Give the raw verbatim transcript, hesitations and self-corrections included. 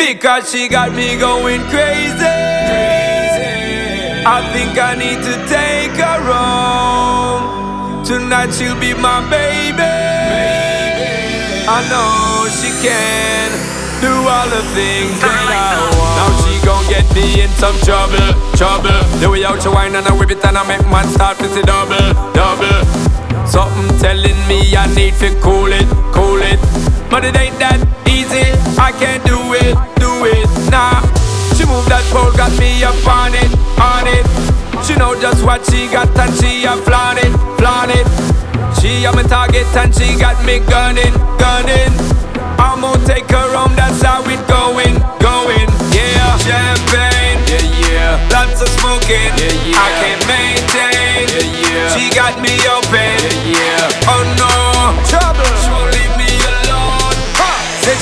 because she got me going crazy. I think I need to take her home. Tonight she'll be my baby. I know she can do all the things that I want. Now she gon' get me in some trouble, trouble. The way out she whine and I whip it and I make man start to say double, double. Something telling me I need to cool it, cool it. But it ain't that easy, I can't do it, do it, nah. She move that pole, got me up on it, on it. She know just what she got and she a flaunt it, flaunt it. She a my target and she got me gunning, gunning. I'm gonna take her home, that's how it going, going. Yeah, champagne, yeah, yeah. Lots of smoking, yeah, yeah. I can't maintain, yeah, yeah. She got me